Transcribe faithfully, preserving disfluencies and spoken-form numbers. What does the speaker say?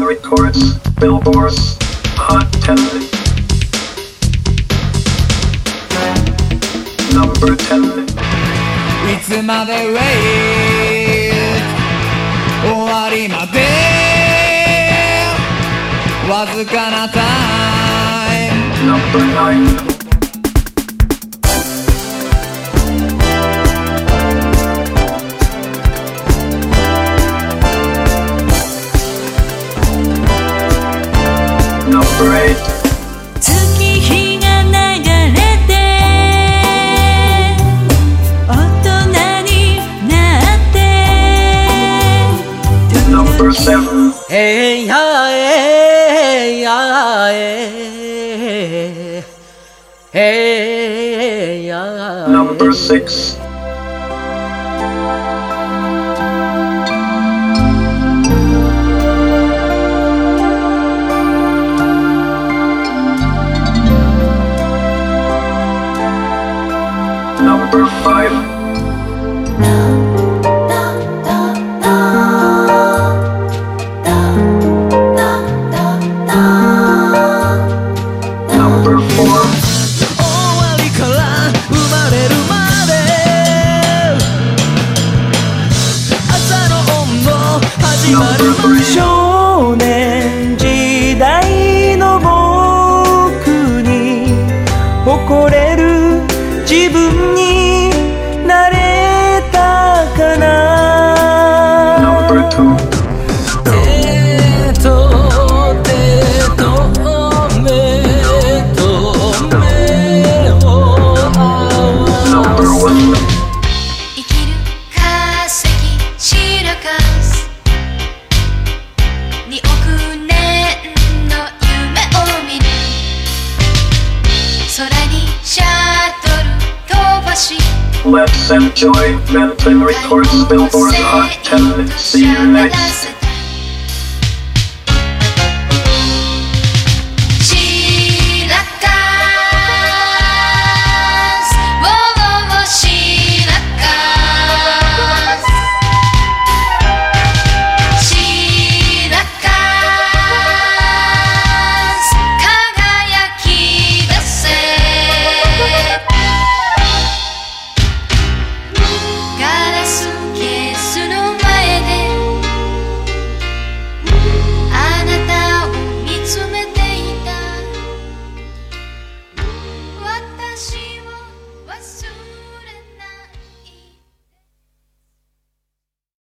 Records, Billboard's Hot ten. Number ten. いつまで wait 終わりまでわずかなタイム Number nine. Number eight. 月日が流れて大人になって Number seven. Hey ya hey ya hey hey ya. Number six. Number five. Number four. 終わりから生まれるまで朝の温度始まる Number three. 少年時代の僕に誇れる自分になれたかな Number two. 手と手と目と目を合わ Number one. 生きる化石シラカスにおくねんの夢を見る空にシャトル飛ばし Let's enjoy Benton Records, Billboard's Hot ten. See you next.